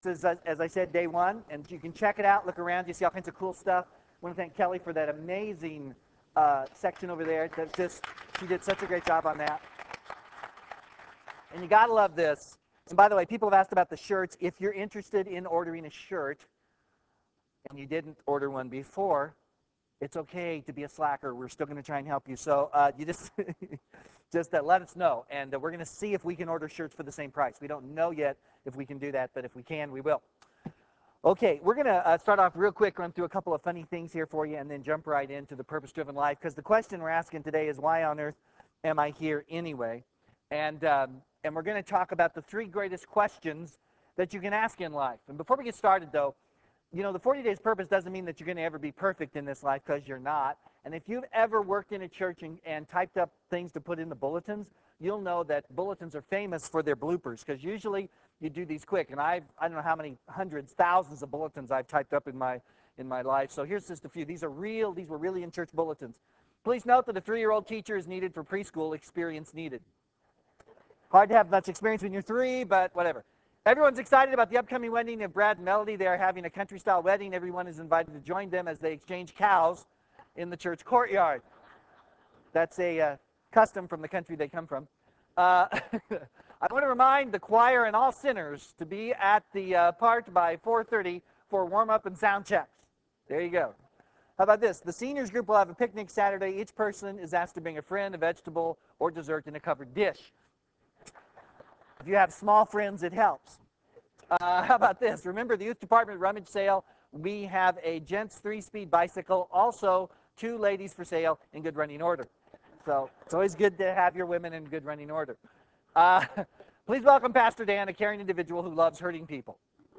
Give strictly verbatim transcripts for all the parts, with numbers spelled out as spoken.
This is, uh, as I said, day one, and you can check it out, look around, you see all kinds of cool stuff. I want to thank Kelly for that amazing uh, section over there. That just, she did such a great job on that. And you got to love this. And by the way, people have asked about the shirts. If you're interested in ordering a shirt and you didn't order one before, it's okay to be a slacker. We're still going to try and help you. So uh, you just just uh, let us know, and uh, we're going to see if we can order shirts for the same price. We don't know yet if we can do that, but if we can, we will. Okay, we're going to uh, start off real quick, run through a couple of funny things here for you, and then jump right into the purpose-driven life, because the question we're asking today is, why on earth am I here anyway? And, um, and we're going to talk about the three greatest questions that you can ask in life. And before we get started, though, you know, the forty days purpose doesn't mean that you're going to ever be perfect in this life, because you're not. And if you've ever worked in a church and, and typed up things to put in the bulletins, you'll know that bulletins are famous for their bloopers, because usually you do these quick. And I've, I don't know how many hundreds, thousands of bulletins I've typed up in my, in my life. So here's just a few. These are real. These were really in church bulletins. Please note that a three-year-old teacher is needed for preschool. Experience needed. Hard to have much experience when you're three, but whatever. Everyone's excited about the upcoming wedding of Brad and Melody. They are having a country-style wedding. Everyone is invited to join them as they exchange cows in the church courtyard. That's a uh, custom from the country they come from. Uh, I want to remind the choir and all sinners to be at the uh, park by four thirty for warm-up and sound checks. There you go. How about this? The seniors group will have a picnic Saturday. Each person is asked to bring a friend, a vegetable, or dessert in a covered dish. If you have small friends, it helps. Uh, how about this? Remember the youth department rummage sale? We have a gents three-speed bicycle, also two ladies for sale in good running order. So it's always good to have your women in good running order. Uh, please welcome Pastor Dan, a caring individual who loves hurting people.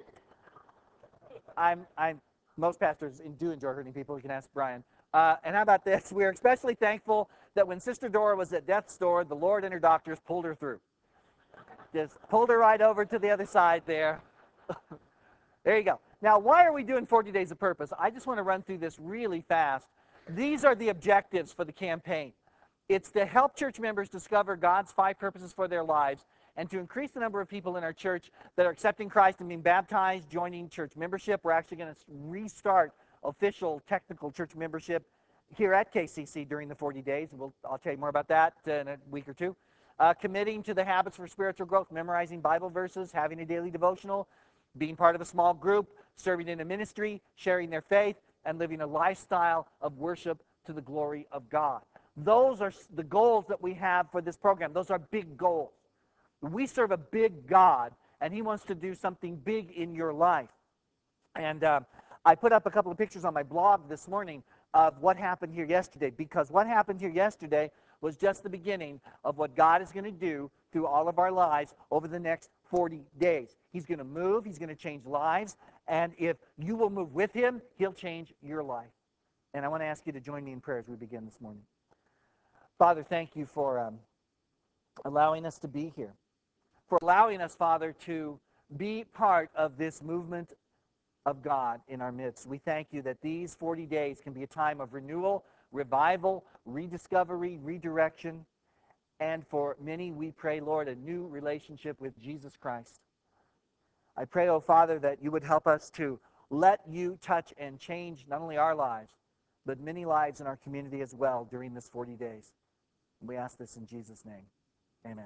I'm, I'm, most pastors do enjoy hurting people. You can ask Brian. Uh, and how about this? We are especially thankful that when Sister Dora was at death's door, the Lord and her doctors pulled her through. Just pulled her right over to the other side there. There you go. Now, why are we doing forty days of purpose? I just want to run through this really fast. These are the objectives for the campaign. It's to help church members discover God's five purposes for their lives and to increase the number of people in our church that are accepting Christ and being baptized, joining church membership. We're actually going to restart official technical church membership here at K C C during the forty days. We'll, I'll tell you more about that in a week or two. Uh, committing to the habits for spiritual growth, memorizing Bible verses, having a daily devotional, being part of a small group, serving in a ministry, sharing their faith, and living a lifestyle of worship to the glory of God. Those are the goals that we have for this program. Those are big goals. We serve a big God, and He wants to do something big in your life. And uh, I put up a couple of pictures on my blog this morning of what happened here yesterday, because what happened here yesterday was just the beginning of what God is going to do through all of our lives over the next forty days. He's going to move. He's going to change lives. And if you will move with Him, He'll change your life. And I want to ask you to join me in prayer as we begin this morning. Father, thank you for um, allowing us to be here, for allowing us, Father, to be part of this movement of God in our midst. We thank you that these forty days can be a time of renewal, revival, rediscovery, redirection, and for many, we pray, Lord, a new relationship with Jesus Christ. I pray, oh Father, that you would help us to let you touch and change not only our lives, but many lives in our community as well during this forty days. And we ask this in Jesus' name. Amen.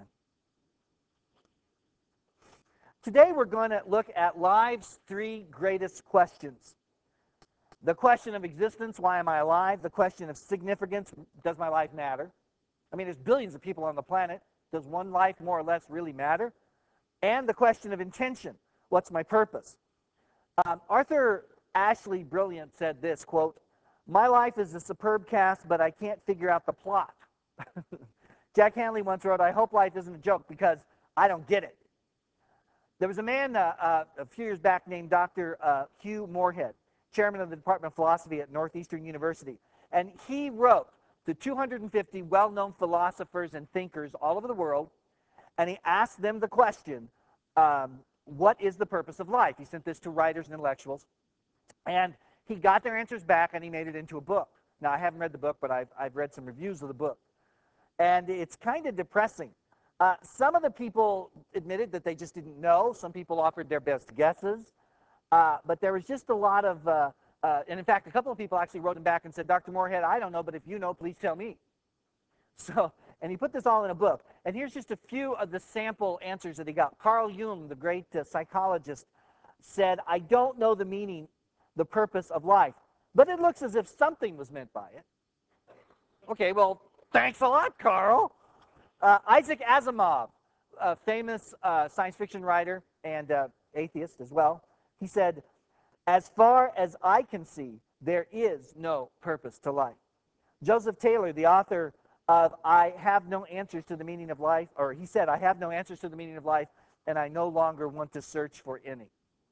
Today we're going to look at life's three greatest questions. The question of existence, why am I alive? The question of significance, does my life matter? I mean, there's billions of people on the planet. Does one life more or less really matter? And the question of intention, what's my purpose? Um, Arthur Ashley Brilliant said this, quote, "My life is a superb cast, but I can't figure out the plot." Jack Hanley once wrote, "I hope life isn't a joke because I don't get it." There was a man uh, uh, a few years back named Doctor Uh, Hugh Moorhead, chairman of the Department of Philosophy at Northeastern University. And he wrote to two hundred fifty well-known philosophers and thinkers all over the world, and he asked them the question, um, what is the purpose of life? He sent this to writers and intellectuals. And he got their answers back, and he made it into a book. Now, I haven't read the book, but I've, I've read some reviews of the book. And it's kind of depressing Uh, some of the people admitted that they just didn't know. Some people offered their best guesses. Uh, but there was just a lot of, uh, uh, and in fact, a couple of people actually wrote him back and said, Doctor Moorhead, I don't know, but if you know, please tell me. So, and he put this all in a book. And here's just a few of the sample answers that he got. Carl Jung, the great uh, psychologist, said, I don't know the meaning, the purpose of life, but it looks as if something was meant by it. Okay, well, thanks a lot, Carl. Uh, Isaac Asimov, a famous uh, science fiction writer and uh, atheist as well, he said, as far as I can see, there is no purpose to life. Joseph Taylor, the author of I Have No Answers to the Meaning of Life, or he said, I have no answers to the meaning of life, and I no longer want to search for any.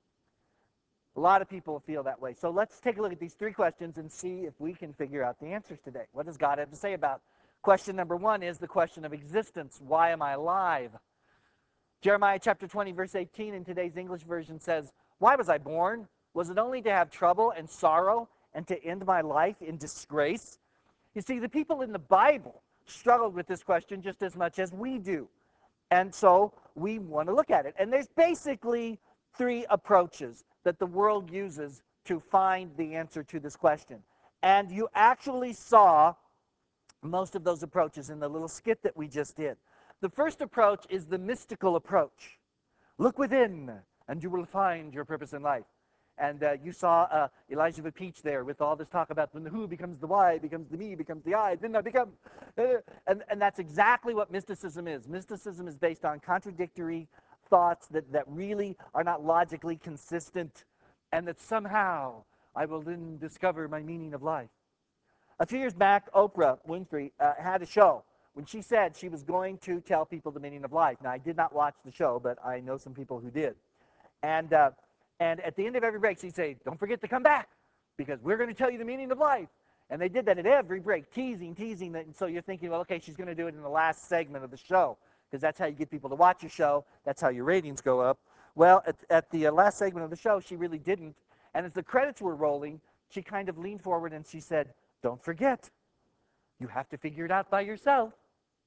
A lot of people feel that way. So let's take a look at these three questions and see if we can figure out the answers today. What does God have to say about? Question number one is the question of existence. Why am I alive? Jeremiah chapter twenty, verse eighteen in today's English version says, why was I born? Was it only to have trouble and sorrow and to end my life in disgrace? You see, the people in the Bible struggled with this question just as much as we do. And so we want to look at it. And there's basically three approaches that the world uses to find the answer to this question. And you actually saw most of those approaches in the little skit that we just did. The first approach is the mystical approach. Look within, and you will find your purpose in life. And uh, you saw uh, Elijah the Peach there with all this talk about when the who becomes the why, becomes the me, becomes the I, then I become. Uh, and, and that's exactly what mysticism is. Mysticism is based on contradictory thoughts that, that really are not logically consistent, and that somehow I will then discover my meaning of life. A few years back, Oprah Winfrey uh, had a show when she said she was going to tell people the meaning of life. Now, I did not watch the show, but I know some people who did. And, uh, and at the end of every break, she'd say, don't forget to come back, because we're going to tell you the meaning of life. And they did that at every break, teasing, teasing. That, and so you're thinking, well, okay, she's going to do it in the last segment of the show, because that's how you get people to watch your show. That's how your ratings go up. Well, at, at the uh, last segment of the show, she really didn't. And as the credits were rolling, she kind of leaned forward and she said, don't forget, you have to figure it out by yourself.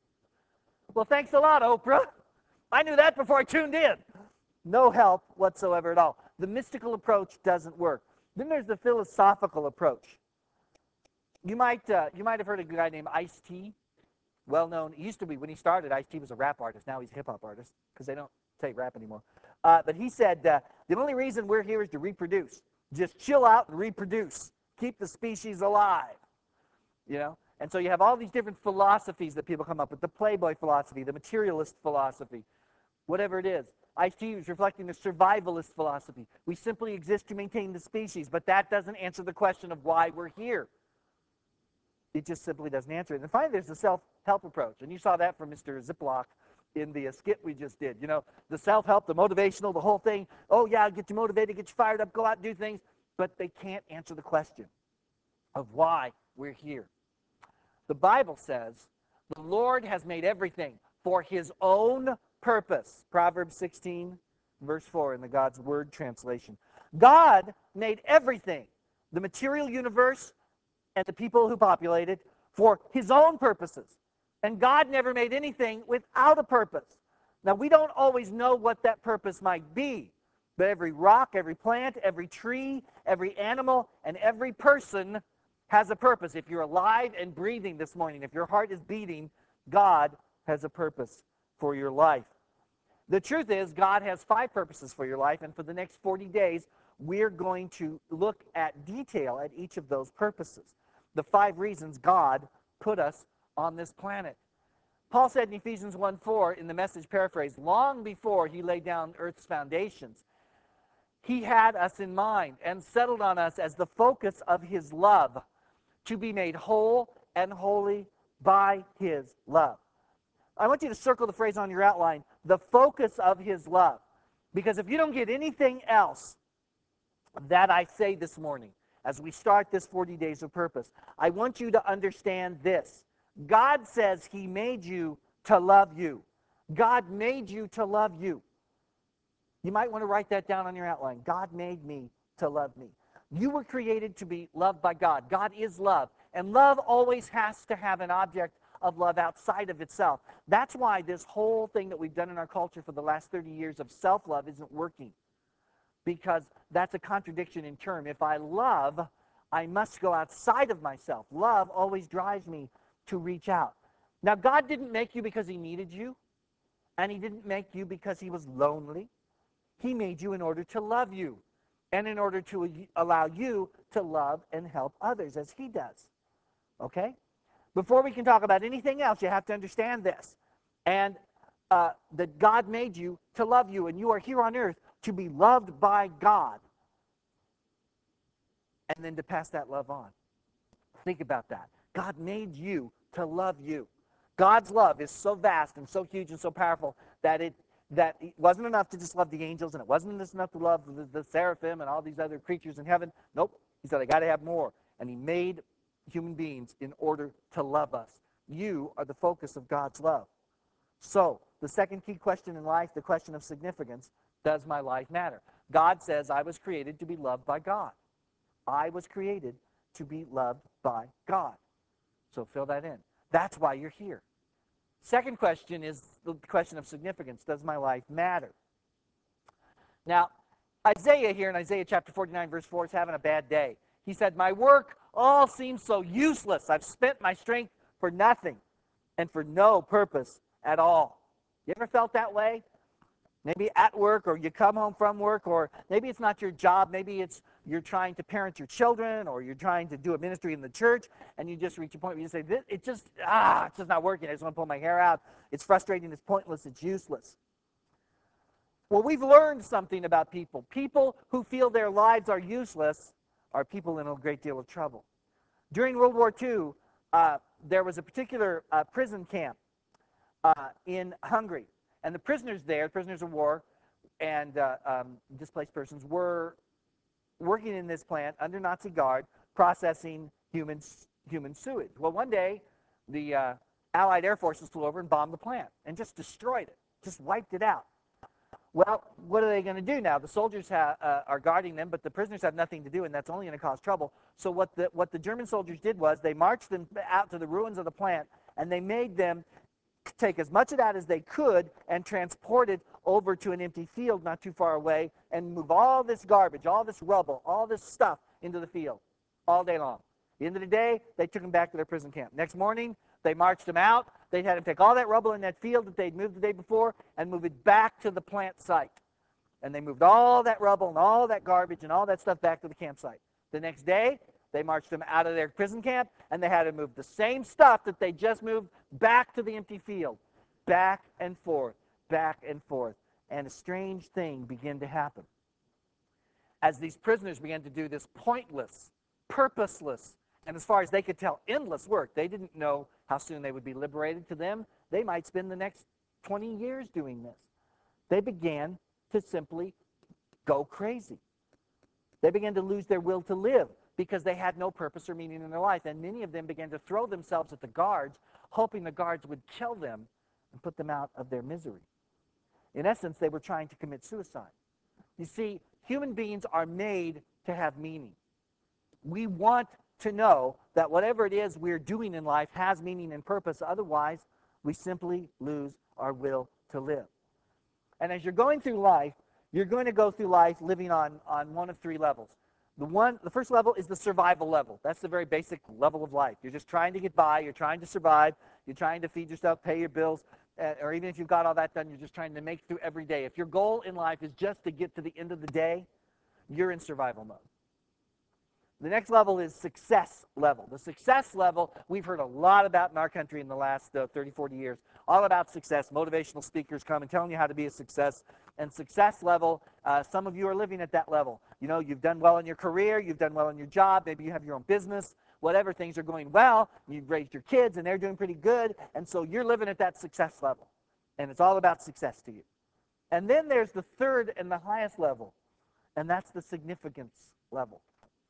Well, thanks a lot, Oprah. I knew that before I tuned in. No help whatsoever at all. The mystical approach doesn't work. Then there's the philosophical approach. You might, uh, you might have heard of a guy named Ice-T. Well known. He used to be, when he started, Ice-T was a rap artist. Now he's a hip-hop artist because they don't say rap anymore. Uh, but he said, uh, the only reason we're here is to reproduce. Just chill out and reproduce. Keep the species alive. You know? And so you have all these different philosophies that people come up with. The Playboy philosophy, the materialist philosophy, whatever it is. Ice-T is reflecting the survivalist philosophy. We simply exist to maintain the species, but that doesn't answer the question of why we're here. It just simply doesn't answer it. And finally, there's the self-help approach. And you saw that from Mister Ziplock in the uh, skit we just did. You know, the self-help, the motivational, the whole thing. Oh, yeah, get you motivated, get you fired up, go out and do things. But they can't answer the question of why we're here. The Bible says the Lord has made everything for his own purpose. Proverbs sixteen, verse four in the God's Word translation. God made everything, the material universe and the people who populate it, for his own purposes. And God never made anything without a purpose. Now, we don't always know what that purpose might be, but every rock, every plant, every tree, every animal, and every person has a purpose. If you're alive and breathing this morning, if your heart is beating, God has a purpose for your life. The truth is, God has five purposes for your life, and for the next forty days, we're going to look at detail at each of those purposes. The five reasons God put us on this planet. Paul said in Ephesians one four, in the Message paraphrase, long before he laid down earth's foundations, he had us in mind and settled on us as the focus of his love, to be made whole and holy by his love. I want you to circle the phrase on your outline, the focus of his love. Because if you don't get anything else that I say this morning, as we start this forty days of purpose, I want you to understand this. God says he made you to love you. God made you to love you. You might want to write that down on your outline. God made me to love me. You were created to be loved by God. God is love. And love always has to have an object of love outside of itself. That's why this whole thing that we've done in our culture for the last thirty years of self-love isn't working, because that's a contradiction in term. If I love, I must go outside of myself. Love always drives me to reach out. Now, God didn't make you because he needed you, and he didn't make you because he was lonely. He made you in order to love you, and in order to allow you to love and help others as he does. Okay? Before we can talk about anything else, you have to understand this. And uh, that God made you to love you, and you are here on earth to be loved by God, and then to pass that love on. Think about that. God made you to love you. God's love is so vast and so huge and so powerful that it that it wasn't enough to just love the angels, and it wasn't enough to love the, the seraphim and all these other creatures in heaven. Nope. He said, I got to have more. And he made human beings in order to love us. You are the focus of God's love. So, the second key question in life, the question of significance, does my life matter? God says I was created to be loved by God. I was created to be loved by God. So fill that in. That's why you're here. Second question is the question of significance. Does my life matter? Now, Isaiah here in Isaiah chapter forty-nine, verse four is having a bad day. He said, my work all seems so useless. I've spent my strength for nothing and for no purpose at all. You ever felt that way? Maybe at work, or you come home from work, or maybe it's not your job. Maybe it's you're trying to parent your children, or you're trying to do a ministry in the church, and you just reach a point where you say, this, it just, ah, it's just not working. I just want to pull my hair out. It's frustrating. It's pointless. It's useless. Well, we've learned something about people. People who feel their lives are useless are people in a great deal of trouble. During World War Two, uh, there was a particular uh, prison camp uh, in Hungary. And the prisoners there, prisoners of war and uh, um, displaced persons, were working in this plant under Nazi guard, processing human, human sewage. Well, one day, the uh, Allied Air Forces flew over and bombed the plant and just destroyed it, just wiped it out. Well, what are they going to do now? The soldiers ha- uh, are guarding them, but the prisoners have nothing to do, and that's only going to cause trouble. So what the, what the German soldiers did was they marched them out to the ruins of the plant, and they made them take as much of that as they could and transport it over to an empty field not too far away and move all this garbage, all this rubble, all this stuff into the field all day long. At the end of the day, they took them back to their prison camp. Next morning, they marched them out. They had them take all that rubble in that field that they'd moved the day before and move it back to the plant site. And they moved all that rubble and all that garbage and all that stuff back to the campsite. The next day, they marched them out of their prison camp, and they had to move the same stuff that they just moved back to the empty field. Back and forth, back and forth. And a strange thing began to happen. As these prisoners began to do this pointless, purposeless, and as far as they could tell, endless work, they didn't know how soon they would be liberated. To them, they might spend the next twenty years doing this. They began to simply go crazy. They began to lose their will to live because they had no purpose or meaning in their life. And many of them began to throw themselves at the guards, hoping the guards would kill them and put them out of their misery. In essence, they were trying to commit suicide. You see, human beings are made to have meaning. We want to know that whatever it is we're doing in life has meaning and purpose. Otherwise, we simply lose our will to live. And as you're going through life, you're going to go through life living on, on one of three levels. The one, the first level is the survival level. That's the very basic level of life. You're just trying to get by. You're trying to survive. You're trying to feed yourself, pay your bills, uh, or even if you've got all that done, you're just trying to make it through every day. If your goal in life is just to get to the end of the day, you're in survival mode. The next level is success level. The success level we've heard a lot about in our country in the last uh, thirty, forty years. All about success. Motivational speakers come and telling you how to be a success. And success level, uh, some of you are living at that level. You know, you've done well in your career. You've done well in your job. Maybe you have your own business. Whatever, things are going well. You've raised your kids, and they're doing pretty good. And so you're living at that success level. And it's all about success to you. And then there's the third and the highest level, and that's the significance level.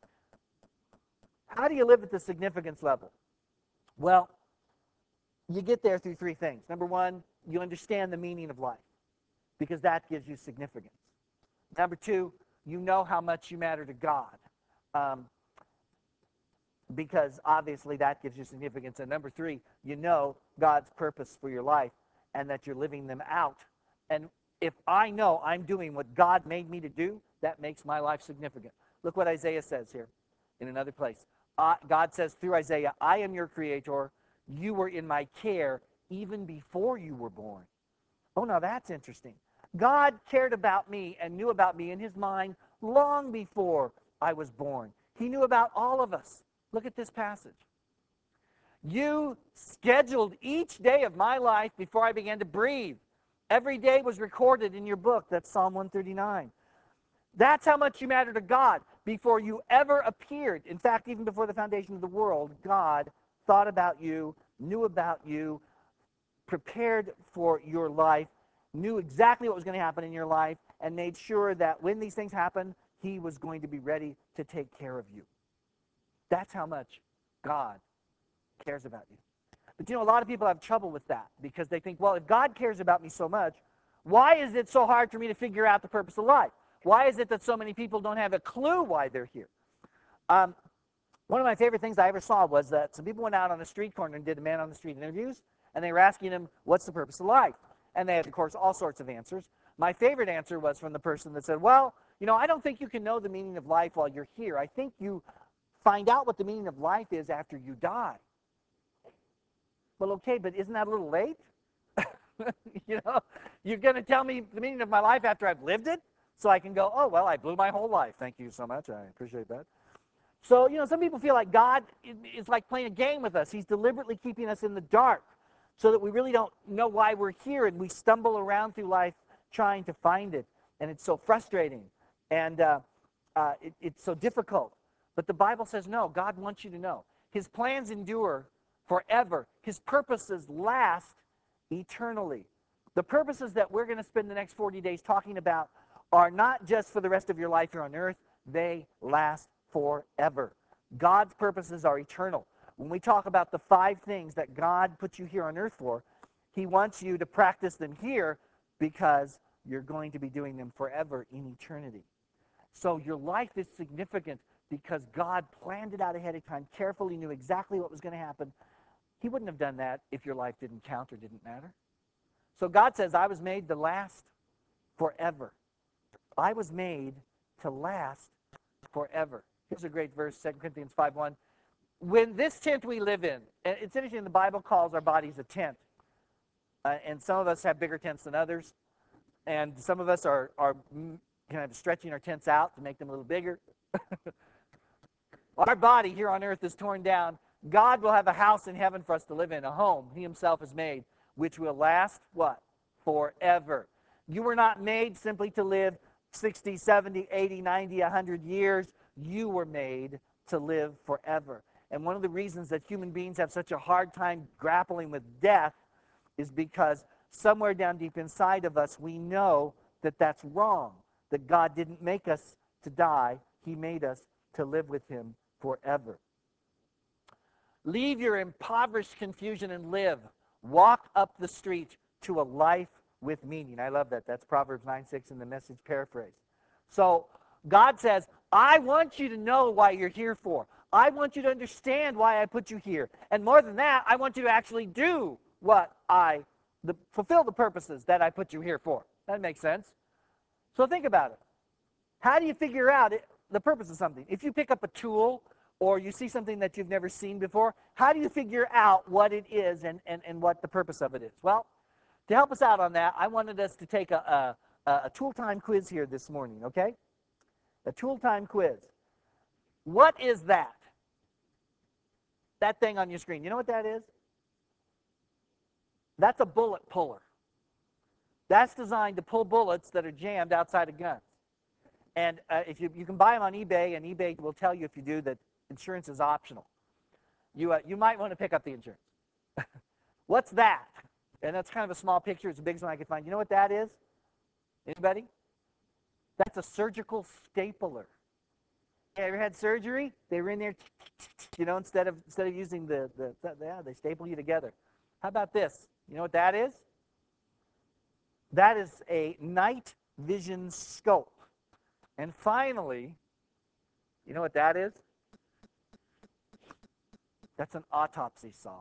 How do you live at the significance level? Well, you get there through three things. Number one, you understand the meaning of life, because that gives you significance. Number two, you know how much you matter to God. Um, because obviously that gives you significance. And number three, you know God's purpose for your life and that you're living them out. And if I know I'm doing what God made me to do, that makes my life significant. Look what Isaiah says here in another place. Uh, God says through Isaiah, I am your creator. You were in my care even before you were born. Oh, now that's interesting. God cared about me and knew about me in his mind long before I was born. He knew about all of us. Look at this passage. You scheduled each day of my life before I began to breathe. Every day was recorded in your book. That's Psalm one thirty-nine. That's how much you matter to God. Before you ever appeared, in fact, even before the foundation of the world, God thought about you, knew about you, prepared for your life, knew exactly what was going to happen in your life, and made sure that when these things happened, he was going to be ready to take care of you. That's how much God cares about you. But you know, a lot of people have trouble with that because they think, well, if God cares about me so much, why is it so hard for me to figure out the purpose of life? Why is it that so many people don't have a clue why they're here? Um, one of my favorite things I ever saw was that some people went out on a street corner and did man on the street interviews, and they were asking him, what's the purpose of life? And they had, of course, all sorts of answers. My favorite answer was from the person that said, well, you know, I don't think you can know the meaning of life while you're here. I think you find out what the meaning of life is after you die. Well, okay, but isn't that a little late? You know, you're going to tell me the meaning of my life after I've lived it? So I can go, oh, well, I blew my whole life. Thank you so much. I appreciate that. So, you know, some people feel like God is like playing a game with us. He's deliberately keeping us in the dark so that we really don't know why we're here, and we stumble around through life trying to find it. And it's so frustrating, and uh, uh, it, it's so difficult. But the Bible says, no, God wants you to know. His plans endure forever. His purposes last eternally. The purposes that we're going to spend the next forty days talking about are not just for the rest of your life here on earth. They last forever. God's purposes are eternal. When we talk about the five things that God put you here on earth for, he wants you to practice them here because you're going to be doing them forever in eternity. So your life is significant because God planned it out ahead of time, carefully knew exactly what was going to happen. He wouldn't have done that if your life didn't count or didn't matter. So God says, I was made to last forever. I was made to last forever. Here's a great verse, Second Corinthians five one. When this tent we live in, and it's interesting, the Bible calls our bodies a tent. Uh, and some of us have bigger tents than others. And some of us are, are kind of stretching our tents out to make them a little bigger. Our body here on earth is torn down. God will have a house in heaven for us to live in, a home he himself has made, which will last, what? Forever. You were not made simply to live sixty, seventy, eighty, ninety, one hundred years. You were made to live forever. And one of the reasons that human beings have such a hard time grappling with death is because somewhere down deep inside of us, we know that that's wrong, that God didn't make us to die. He made us to live with him forever. Leave your impoverished confusion and live. Walk up the street to a life with meaning. I love that. That's Proverbs nine six in the Message paraphrase. So God says, I want you to know why you're here for. I want you to understand why I put you here. And more than that, I want you to actually do what I, the, fulfill the purposes that I put you here for. That makes sense. So think about it. How do you figure out it, the purpose of something? If you pick up a tool or you see something that you've never seen before, how do you figure out what it is and, and, and what the purpose of it is? Well, to help us out on that, I wanted us to take a, a, a tool time quiz here this morning, okay? A tool time quiz. What is that? That thing on your screen. You know what that is? That's a bullet puller. That's designed to pull bullets that are jammed outside of guns. And uh, if you, you can buy them on eBay, and eBay will tell you if you do that insurance is optional. You, uh, you might want to pick up the insurance. What's that? And that's kind of a small picture. It's the biggest one I could find. You know what that is? Anybody? That's a surgical stapler. You ever had surgery? They were in there, you know, instead of instead of using the, the, the yeah, they staple you together. How about this? You know what that is? That is a night vision scope. And finally, you know what that is? That's an autopsy saw.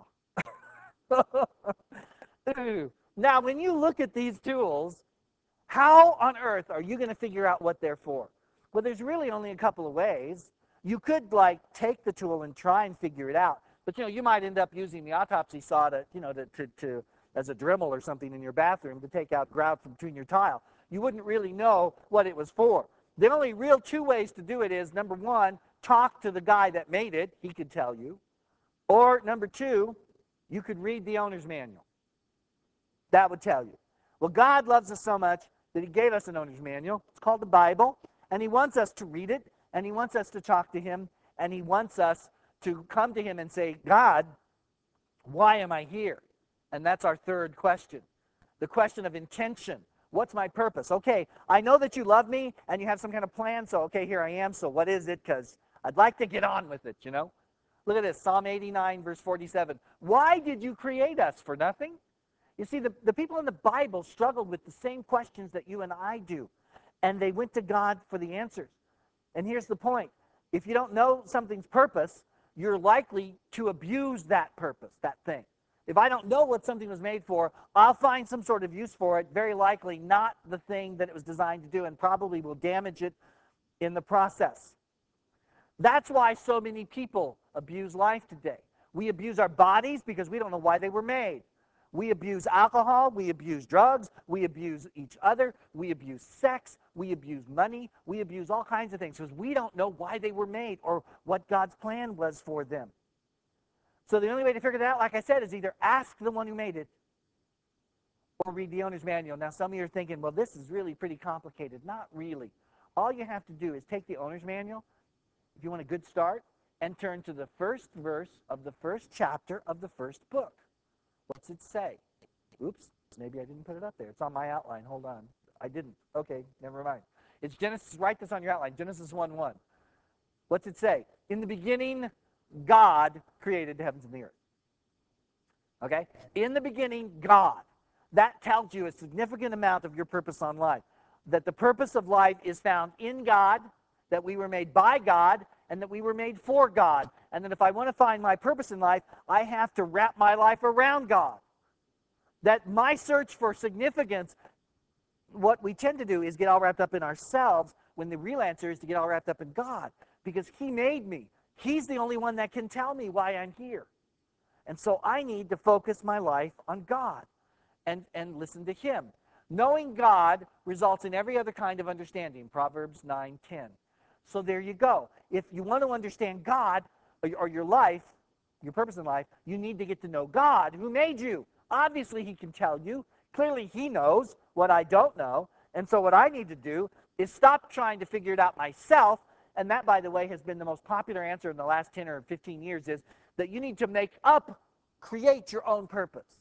Ooh. Now, when you look at these tools, how on earth are you going to figure out what they're for? Well, there's really only a couple of ways. You could, like, take the tool and try and figure it out. But, you know, you might end up using the autopsy saw to, you know, to, to, to as a Dremel or something in your bathroom to take out grout from between your tile. You wouldn't really know what it was for. The only real two ways to do it is, number one, talk to the guy that made it. He could tell you. Or, number two, you could read the owner's manual. That would tell you. Well, God loves us so much that he gave us an owner's manual. It's called the Bible, and he wants us to read it, and he wants us to talk to him, and he wants us to come to him and say, God, why am I here? And that's our third question. The question of intention. What's my purpose? Okay, I know that you love me, and you have some kind of plan, so okay, here I am, so what is it? Because I'd like to get on with it, you know? Look at this, Psalm eighty-nine, verse forty-seven. Why did you create us? For nothing? You see, the, the people in the Bible struggled with the same questions that you and I do, and they went to God for the answers. And here's the point. If you don't know something's purpose, you're likely to abuse that purpose, that thing. If I don't know what something was made for, I'll find some sort of use for it, very likely not the thing that it was designed to do, and probably will damage it in the process. That's why so many people abuse life today. We abuse our bodies because we don't know why they were made. We abuse alcohol, we abuse drugs, we abuse each other, we abuse sex, we abuse money, we abuse all kinds of things because we don't know why they were made or what God's plan was for them. So the only way to figure that out, like I said, is either ask the one who made it or read the owner's manual. Now, some of you are thinking, well, this is really pretty complicated. Not really. All you have to do is take the owner's manual, if you want a good start, and turn to the first verse of the first chapter of the first book. What's it say? Oops, maybe I didn't put it up there. It's on my outline. Hold on. I didn't. Okay, never mind. It's Genesis. Write this on your outline. Genesis one one. What's it say? In the beginning, God created the heavens and the earth. Okay? In the beginning, God. That tells you a significant amount of your purpose on life. That the purpose of life is found in God, that we were made by God, and that we were made for God. And that if I want to find my purpose in life, I have to wrap my life around God. That my search for significance, what we tend to do is get all wrapped up in ourselves, when the real answer is to get all wrapped up in God, because he made me. He's the only one that can tell me why I'm here. And so I need to focus my life on God and, and listen to him. Knowing God results in every other kind of understanding, Proverbs nine ten. So there you go. If you want to understand God or, or your life, your purpose in life, you need to get to know God who made you. Obviously, he can tell you. Clearly, he knows what I don't know. And so what I need to do is stop trying to figure it out myself. And that, by the way, has been the most popular answer in the last ten or fifteen years, is that you need to make up, create your own purpose.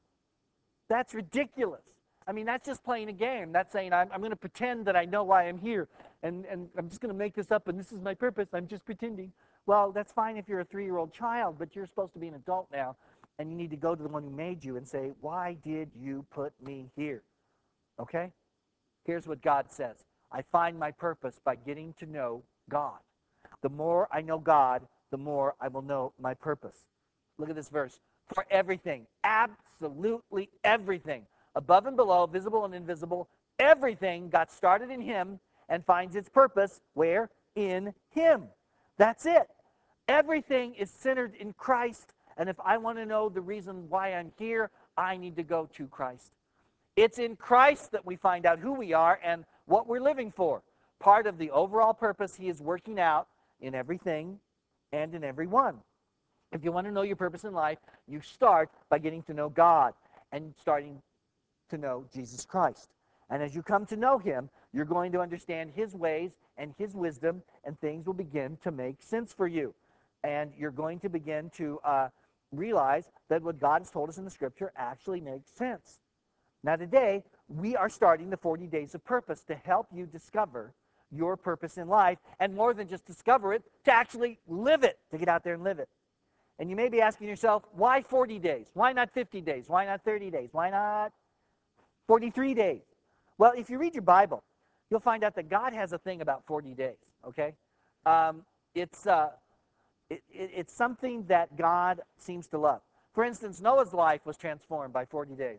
That's ridiculous. I mean, that's just playing a game. That's saying, I'm, I'm going to pretend that I know why I'm here, and, and I'm just going to make this up, and this is my purpose. I'm just pretending. Well, that's fine if you're a three-year-old child, but you're supposed to be an adult now, and you need to go to the one who made you and say, why did you put me here? Okay? Here's what God says. I find my purpose by getting to know God. The more I know God, the more I will know my purpose. Look at this verse. For everything, absolutely everything, above and below, visible and invisible, everything got started in him and finds its purpose where? In him. That's it. Everything is centered in Christ, and if I want to know the reason why I'm here, I need to go to Christ. It's in Christ that we find out who we are and what we're living for. Part of the overall purpose he is working out in everything and in everyone. If you want to know your purpose in life, you start by getting to know God and starting to know Jesus Christ. And as you come to know him, you're going to understand his ways and his wisdom, and things will begin to make sense for you. And you're going to begin to uh, realize that what God has told us in the scripture actually makes sense. Now today, we are starting the forty days of purpose to help you discover your purpose in life, and more than just discover it, to actually live it, to get out there and live it. And you may be asking yourself, why forty days? Why not fifty days? Why not thirty days? Why not forty-three days? Well, if you read your Bible, you'll find out that God has a thing about forty days, okay? Um, it's, uh, It, it, it's something that God seems to love. For instance, Noah's life was transformed by forty days.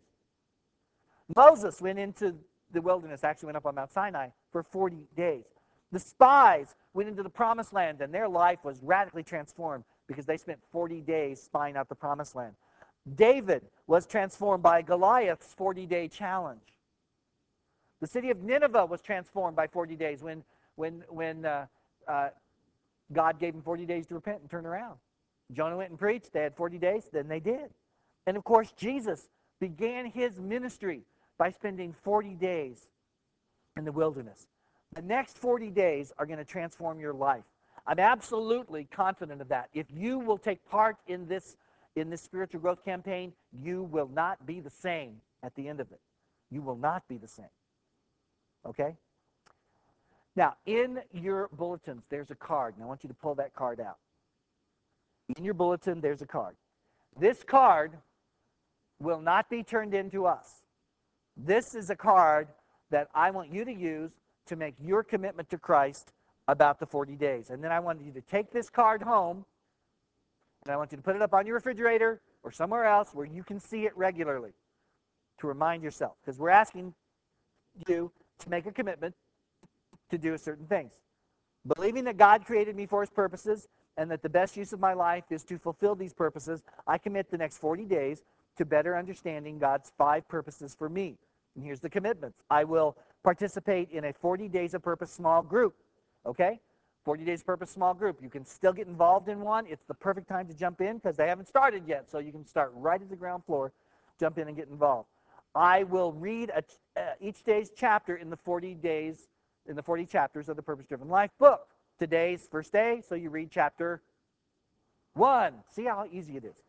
Moses went into the wilderness, actually went up on Mount Sinai for forty days. The spies went into the promised land, and their life was radically transformed because they spent forty days spying out the promised land. David was transformed by Goliath's forty-day challenge. The city of Nineveh was transformed by forty days when, when, when uh, uh, God gave them forty days to repent and turn around. Jonah went and preached. They had forty days. Then they did. And, of course, Jesus began his ministry by spending forty days in the wilderness. The next forty days are going to transform your life. I'm absolutely confident of that. If you will take part in this, in this spiritual growth campaign, you will not be the same at the end of it. You will not be the same. Okay? Now, in your bulletins, there's a card, and I want you to pull that card out. In your bulletin, there's a card. This card will not be turned in to us. This is a card that I want you to use to make your commitment to Christ about the forty days. And then I want you to take this card home, and I want you to put it up on your refrigerator or somewhere else where you can see it regularly to remind yourself. Because we're asking you to make a commitment to do certain things. Believing that God created me for his purposes and that the best use of my life is to fulfill these purposes, I commit the next forty days to better understanding God's five purposes for me. And here's the commitments. I will participate in a forty Days of Purpose small group. Okay? forty Days of Purpose small group. You can still get involved in one. It's the perfect time to jump in because they haven't started yet. So you can start right at the ground floor, jump in and get involved. I will read a, uh, each day's chapter in the forty days, in the forty chapters of the Purpose Driven Life book. Today's first day, so you read chapter one. See how easy it is.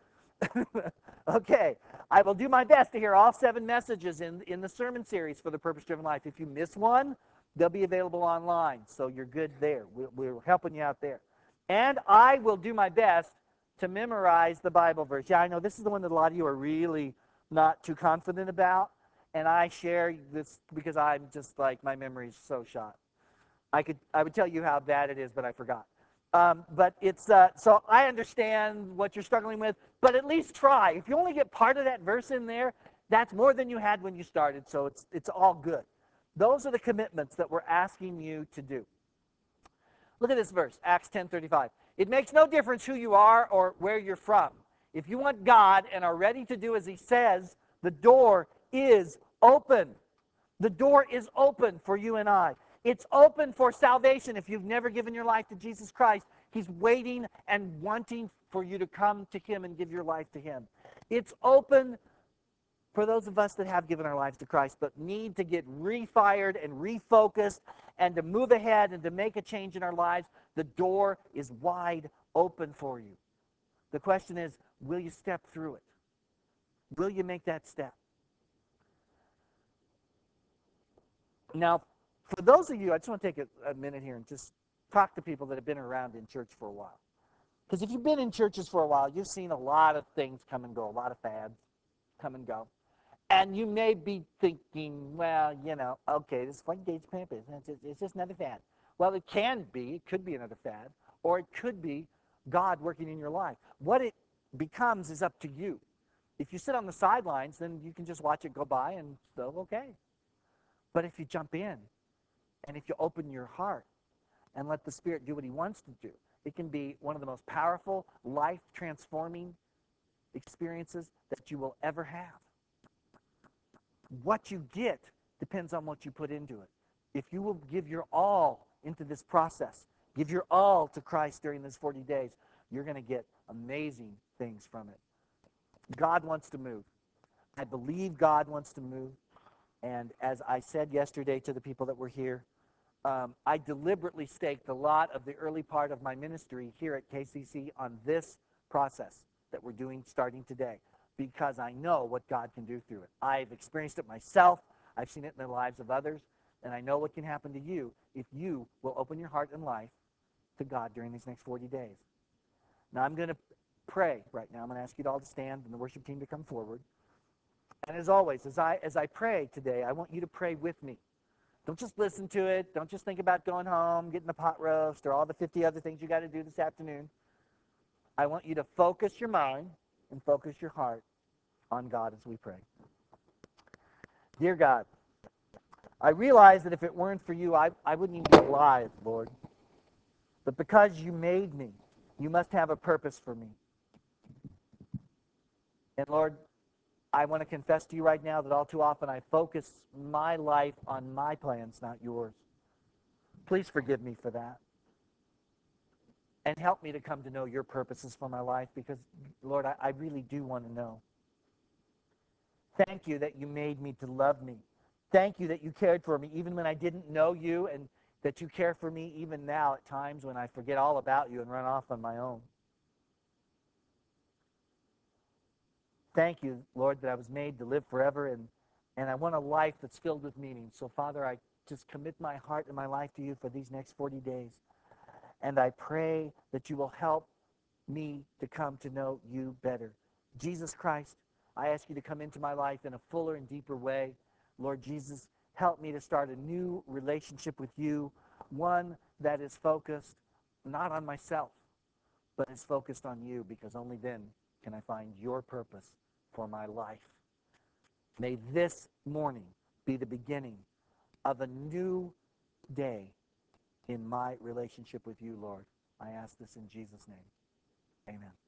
Okay, I will do my best to hear all seven messages in, in the sermon series for the Purpose Driven Life. If you miss one, they'll be available online, so you're good there. We're, we're helping you out there. And I will do my best to memorize the Bible verse. Yeah, I know this is the one that a lot of you are really not too confident about, and I share this because I'm just like, my memory's so shot. I could I would tell you how bad it is, but I forgot. Um, but it's uh, so I understand what you're struggling with, but at least try. If you only get part of that verse in there, that's more than you had when you started, so it's it's all good. Those are the commitments that we're asking you to do. Look at this verse, Acts ten thirty-five. It makes no difference who you are or where you're from. If you want God and are ready to do as he says, the door is open. The door is open for you and I. It's open for salvation if you've never given your life to Jesus Christ. He's waiting and wanting for you to come to him and give your life to him. It's open for those of us that have given our lives to Christ but need to get refired and refocused and to move ahead and to make a change in our lives. The door is wide open for you. The question is, will you step through it? Will you make that step? Now, for those of you, I just want to take a, a minute here and just talk to people that have been around in church for a while. Because if you've been in churches for a while, you've seen a lot of things come and go, a lot of fads come and go. And you may be thinking, well, you know, okay, this forty Days of Purpose, it's just, it's just another fad. Well, it can be. It could be another fad. Or it could be God working in your life. What it becomes is up to you. If you sit on the sidelines, then you can just watch it go by and so, okay. But if you jump in, and if you open your heart and let the Spirit do what he wants to do, it can be one of the most powerful, life-transforming experiences that you will ever have. What you get depends on what you put into it. If you will give your all into this process, give your all to Christ during these forty days, you're going to get amazing things from it. God wants to move. I believe God wants to move. And as I said yesterday to the people that were here, um, I deliberately staked a lot of the early part of my ministry here at K C C on this process that we're doing starting today, because I know what God can do through it. I've experienced it myself. I've seen it in the lives of others, and I know what can happen to you if you will open your heart and life to God during these next forty days. Now, I'm going to pray right now. I'm going to ask you all to stand and the worship team to come forward. And as always, as I, as I pray today, I want you to pray with me. Don't just listen to it. Don't just think about going home, getting the pot roast, or all the fifty other things you got to do this afternoon. I want you to focus your mind and focus your heart on God as we pray. Dear God, I realize that if it weren't for you, I, I wouldn't even be alive, Lord. But because you made me, you must have a purpose for me. And Lord, I want to confess to you right now that all too often I focus my life on my plans, not yours. Please forgive me for that. And help me to come to know your purposes for my life because, Lord, I, I really do want to know. Thank you that you made me to love me. Thank you that you cared for me even when I didn't know you, and that you care for me even now at times when I forget all about you and run off on my own. Thank you, Lord, that I was made to live forever, and, and I want a life that's filled with meaning. So, Father, I just commit my heart and my life to you for these next forty days. And I pray that you will help me to come to know you better. Jesus Christ, I ask you to come into my life in a fuller and deeper way. Lord Jesus, help me to start a new relationship with you, one that is focused not on myself, but is focused on you, because only then can I find your purpose for my life. May this morning be the beginning of a new day in my relationship with you, Lord. I ask this in Jesus' name. Amen.